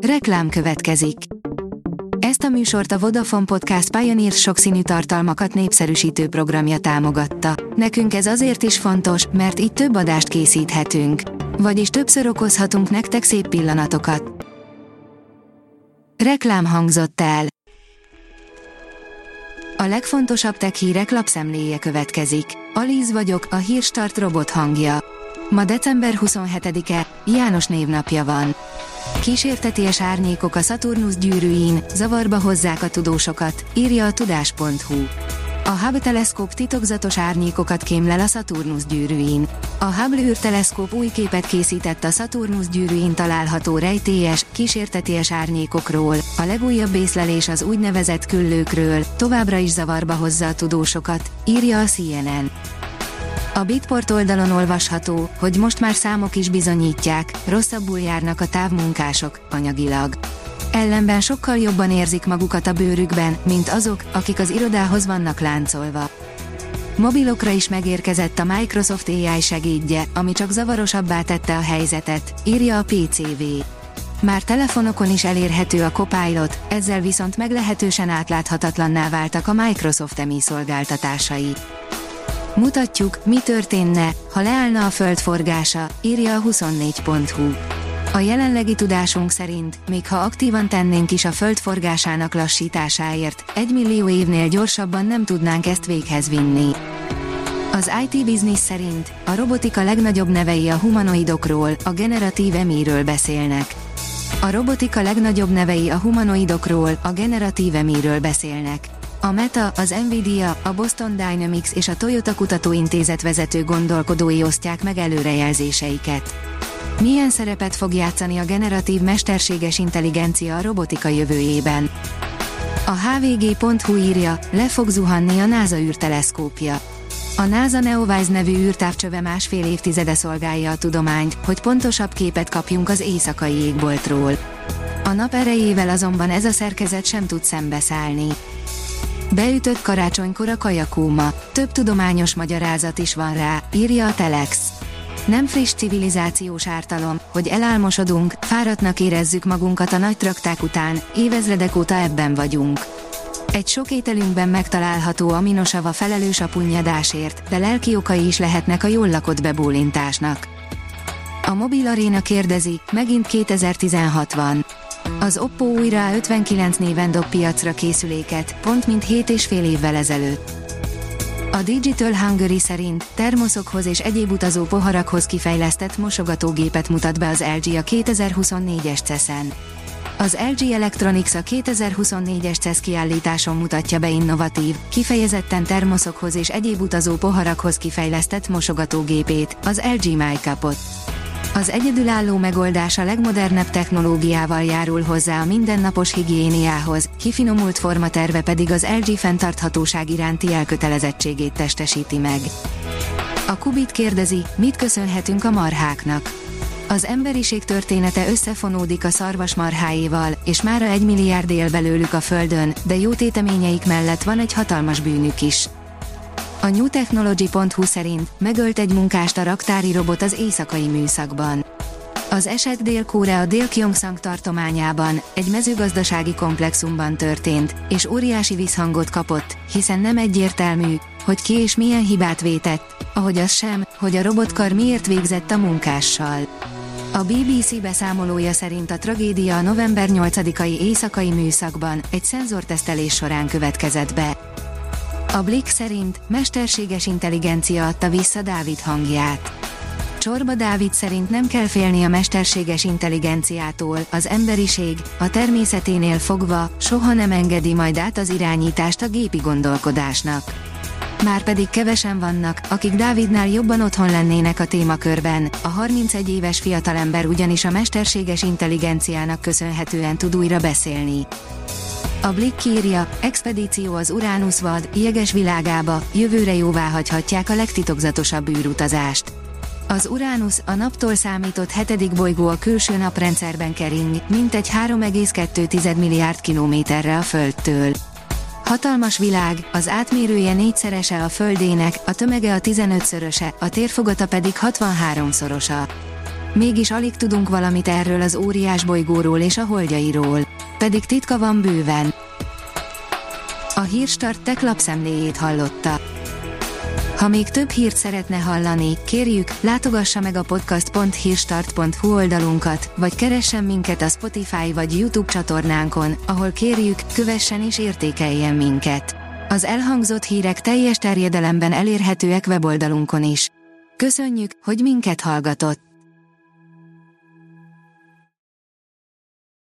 Reklám következik. Ezt a műsort a Vodafone Podcast Pioneer sokszínű tartalmakat népszerűsítő programja támogatta. Nekünk ez azért is fontos, mert így több adást készíthetünk. Vagyis többször okozhatunk nektek szép pillanatokat. Reklám hangzott el. A legfontosabb tech hírek lapszemléje következik. Alíz vagyok, a Hírstart robot hangja. Ma december 27-e, János névnapja van. Kísérteties árnyékok a Szaturnusz gyűrűin, zavarba hozzák a tudósokat, írja a tudás.hu. A Hubble teleszkóp titokzatos árnyékokat kémlel a Szaturnusz gyűrűin. A Hubble űrteleszkóp új képet készített a Szaturnusz gyűrűin található rejtélyes, kísérteties árnyékokról. A legújabb észlelés az úgynevezett küllőkről, továbbra is zavarba hozza a tudósokat, írja a CNN. A Bitport oldalon olvasható, hogy most már számok is bizonyítják, rosszabbul járnak a távmunkások, anyagilag. Ellenben sokkal jobban érzik magukat a bőrükben, mint azok, akik az irodához vannak láncolva. Mobilokra is megérkezett a Microsoft AI segédje, ami csak zavarosabbá tette a helyzetet, írja a PCV. Már telefonokon is elérhető a Copilot, ezzel viszont meglehetősen átláthatatlanná váltak a Microsoft EMI szolgáltatásai. Mutatjuk, mi történne, ha leállna a Föld forgása, írja a 24.hu. A jelenlegi tudásunk szerint, még ha aktívan tennénk is a Föld forgásának lassításáért, 1 millió évnél gyorsabban nem tudnánk ezt véghez vinni. Az IT Business szerint a robotika legnagyobb nevei a humanoidokról, a generatív AI-ről beszélnek. A robotika legnagyobb nevei a humanoidokról, a generatív AI-ről beszélnek. A Meta, az Nvidia, a Boston Dynamics és a Toyota Kutatóintézet vezető gondolkodói osztják meg előrejelzéseiket. Milyen szerepet fog játszani a generatív mesterséges intelligencia a robotika jövőjében? A hvg.hu írja, le fog zuhanni a NASA űrteleszkópja. A NASA Neowise nevű űrtávcsöve másfél évtizede szolgálja a tudományt, hogy pontosabb képet kapjunk az éjszakai égboltról. A nap erejével azonban ez a szerkezet sem tud szembeszállni. Beütött karácsonykor a kajakóma, több tudományos magyarázat is van rá, írja a Telex. Nem friss civilizációs ártalom, hogy elálmosodunk, fáradtnak érezzük magunkat a nagy trakták után, évezredek óta ebben vagyunk. Egy sok ételünkben megtalálható aminosava felelős a punnyadásért, de lelki okai is lehetnek a jól lakott bebólintásnak. A Mobil Arena kérdezi, megint 2016 van. Az Oppo újra A59 néven dob piacra készüléket, pont mint 7,5 évvel ezelőtt. A Digital Hungary szerint termoszokhoz és egyéb utazó poharakhoz kifejlesztett mosogatógépet mutat be az LG a 2024-es CES-en. Az LG Electronics a 2024-es CES kiállításon mutatja be innovatív, kifejezetten termoszokhoz és egyéb utazó poharakhoz kifejlesztett mosogatógépét, az LG MyCupot. Az egyedülálló megoldás a legmodernebb technológiával járul hozzá a mindennapos higiéniához, kifinomult formaterve pedig az LG fenntarthatóság iránti elkötelezettségét testesíti meg. A Kubit kérdezi, mit köszönhetünk a marháknak. Az emberiség története összefonódik a szarvasmarháéval, és mára 1 milliárd él belőlük a Földön, de jó téteményeik mellett van egy hatalmas bűnük is. A newtechnology.hu szerint megölt egy munkást a raktári robot az éjszakai műszakban. Az eset Dél-Korea Dél-Kyongsang tartományában, egy mezőgazdasági komplexumban történt, és óriási visszhangot kapott, hiszen nem egyértelmű, hogy ki és milyen hibát vétett, ahogy az sem, hogy a robotkar miért végzett a munkással. A BBC beszámolója szerint a tragédia a november 8-ai éjszakai műszakban, egy szenzortesztelés során következett be. A Blick szerint mesterséges intelligencia adta vissza Dávid hangját. Csorba Dávid szerint nem kell félni a mesterséges intelligenciától, az emberiség, a természeténél fogva, soha nem engedi majd át az irányítást a gépi gondolkodásnak. Márpedig kevesen vannak, akik Dávidnál jobban otthon lennének a témakörben, a 31 éves fiatalember ugyanis a mesterséges intelligenciának köszönhetően tud újra beszélni. A Blick írja, expedíció az Uranus vad, jeges világába, jövőre jóváhagyhatják a legtitokzatosabb űrutazást. Az Uranus, a naptól számított 7. bolygó a külső naprendszerben kering, mintegy 3,2 milliárd kilométerre a Földtől. Hatalmas világ, az átmérője 4-szerese a Földének, a tömege a 15-szöröse, a térfogata pedig 63-szorosa. Mégis alig tudunk valamit erről az óriás bolygóról és a holdjairól. Pedig titka van bőven. A Hírstart Tech lapszemléjét hallotta. Ha még több hírt szeretne hallani, kérjük, látogassa meg a podcast.hírstart.hu oldalunkat, vagy keressen minket a Spotify vagy YouTube csatornánkon, ahol kérjük, kövessen és értékeljen minket. Az elhangzott hírek teljes terjedelemben elérhetőek weboldalunkon is. Köszönjük, hogy minket hallgatott!